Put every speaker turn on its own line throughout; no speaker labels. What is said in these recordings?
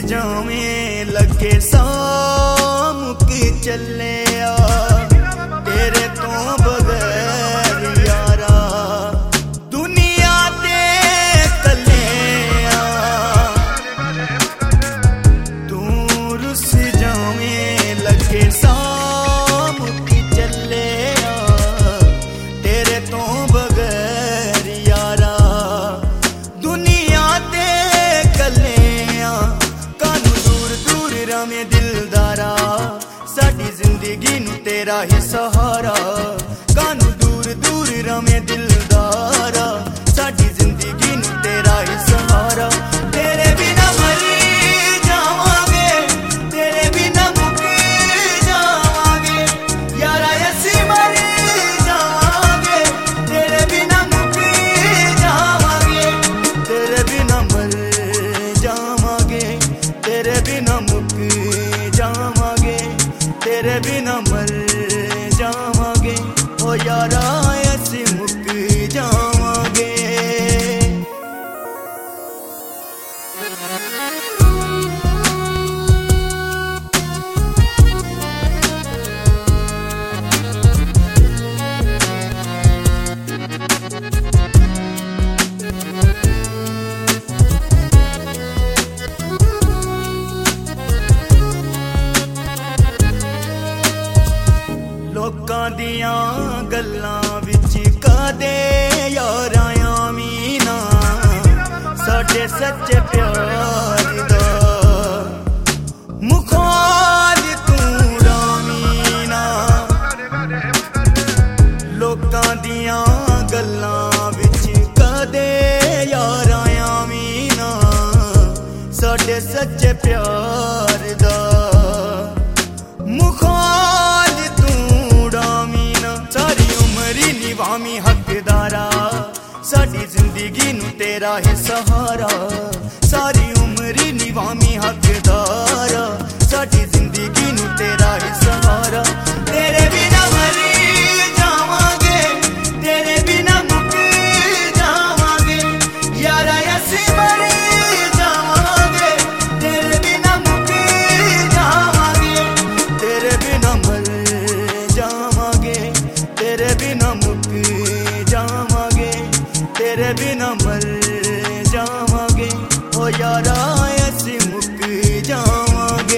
जावें लगे सामुक चले तेरे तो बगैर यारा दुनिया ते कले तू रुस जावें लगे सामुक चले तेरे तो बगैर यारा दुनिया ते कले कानू दूर दूर रमे दिलदारा साडी जिंदगी नू तेरा ही सहारा कानू दूर दूर रमे दिलदारा साडी जिंदगी नू तेरा ही सहारा तेरे बिना मरी जावांगे तेरे बिना मुक्की जावांगे यारा ऐसी मरी जावांगे तेरे बिना मुक्की जावांगे तेरे बिना मर जावांगे तेरे बिना मुक्की जावांगे तेरे बिना मर जावांगे ओ यारा ऐसी मुक जावांगे। लोकां दियां गल्लां विच कदे यारां आमीना साडे सच्चे प्यार दा मुखाल तू रामीना लोकां दियां गल्लां विच कदे यारां आमीना साडे सच्चे प्यार दा मुखाल निवामी हकदारा साडी जिंदगी नू तेरा ही सहारा सारी उम्र निवामी हकदारा साडी जिंदगी नू तेरा ही सहारा तेरे बिना मरी जावांगे तेरे बिना मुक जावांगे यारा ऐसी मरी जावांगे तेरे बिना मुक जावांगे तेरे बिना मर जावांगे तेरे बिना मुक जावांगे तेरे बिना मर जावांगे ओ यारा ऐसी मुक जावांगे।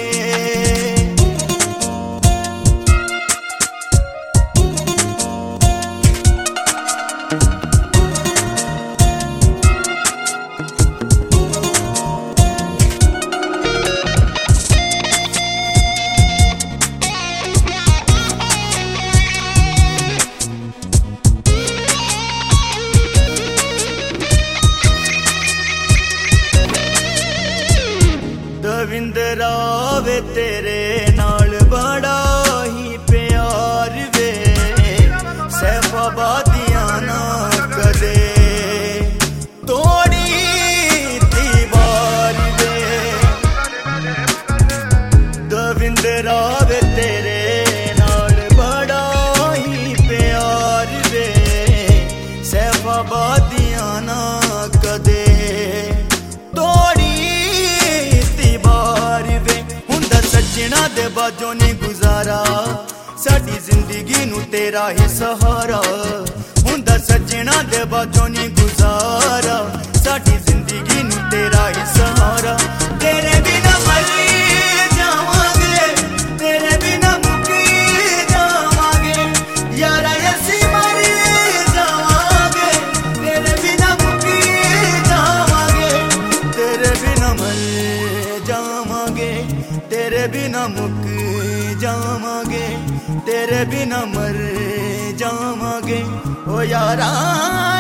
दविंदरा वे तेरे नाल बड़ा ही प्यार वे सैफाबादियां ना कदे तोड़ी दीवार वे दविंदरा वे तेरे नाल बड़ा ही प्यार वे सैफाबादियां ना कदे सजना दे बाजों ने गुजारा साडी जिंदगी नू तेरा ही सहारा हुंदा सजना दे बाजों ने गुजारा साडी जिंदगी नू तेरा ही सहारा तेरे बिना मरी जावांगे तेरे बिना मुकी जावांगे यारा ऐसी मरी जावांगे तेरे बिना मुकी जावांगे तेरे बिना मर जावांगे तेरे बिना मुक जावांगे तेरे बिना मर जावांगे ओ यारा।